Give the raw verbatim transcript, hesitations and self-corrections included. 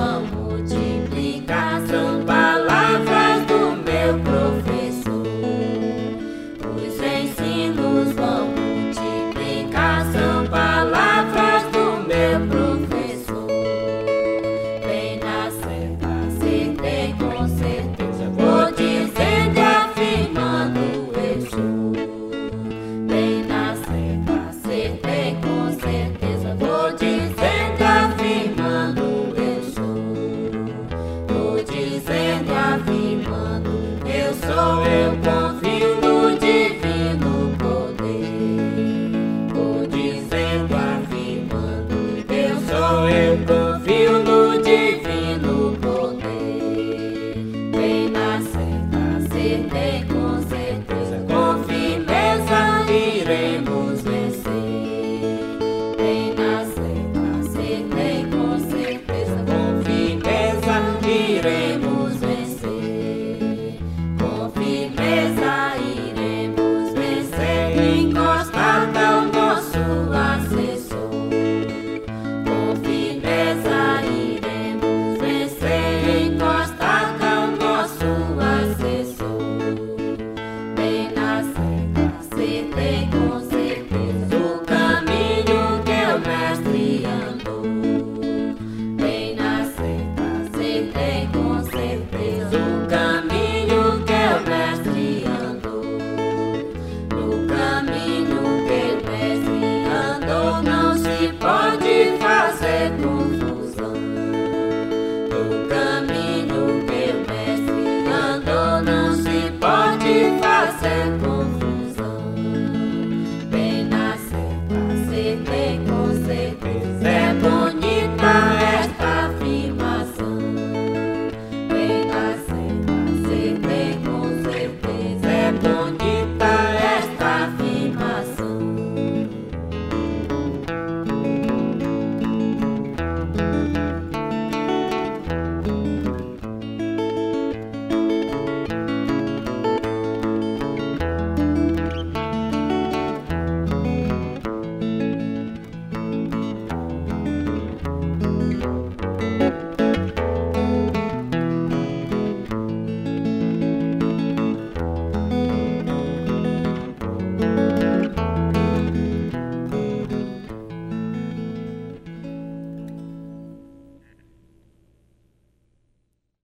vão multiplicar. São palavras do meu professor. Os ensinos vão multiplicar. São palavras do meu professor. Bem na certa, acertei com certeza. Vou dizendo, afirmando eu sou. Bem na certa, acertei com certeza. Vou dizendo, afirmando eu sou. Vou dizendo, afirmando eu sou. Eu confio no divino poder. Vou dizendo, afirmando eu sou. Eu confio no divino poder. Bem na certa, acertei com certeza. Com firmeza iremos vencer. Bem na certa, acertei com certeza. Com firmeza iremos vencer. Com firmeza iremos vencer. Encostado ao nosso assessor. Com firmeza iremos vencer. Encostado ao nosso assessor. Bem na certa, acertei com certeza. O caminho que o mestre andou. Bem na certa, acertei com certeza. O caminho que o mestre andou. No caminho que o mestre andou, não se pode fazer confusão. No caminho